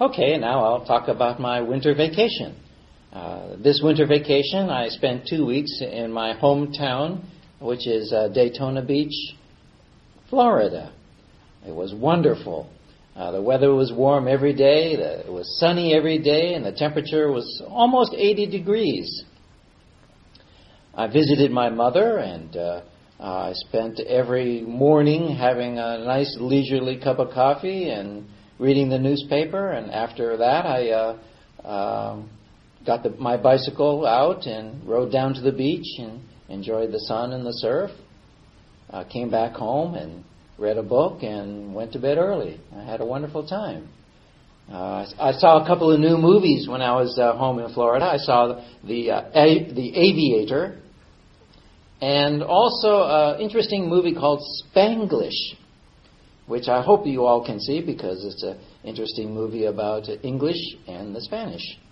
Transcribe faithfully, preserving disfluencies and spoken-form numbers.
Okay, now I'll talk about my winter vacation. Uh, this winter vacation, I spent two weeks in my hometown, which is uh, Daytona Beach, Florida. It was wonderful. Uh, the weather was warm every day, the, it was sunny every day, and the temperature was almost eighty degrees. I visited my mother, and uh, I spent every morning having a nice leisurely cup of coffee and reading the newspaper, and after that I uh, uh, got the, my bicycle out and rode down to the beach and enjoyed the sun and the surf. I came back home and read a book and went to bed early. I had a wonderful time. Uh, I saw a couple of new movies when I was uh, home in Florida. I saw the uh, a- the Aviator, and also an interesting movie called Spanglish, which I hope you all can see because it's an interesting movie about English and the Spanish.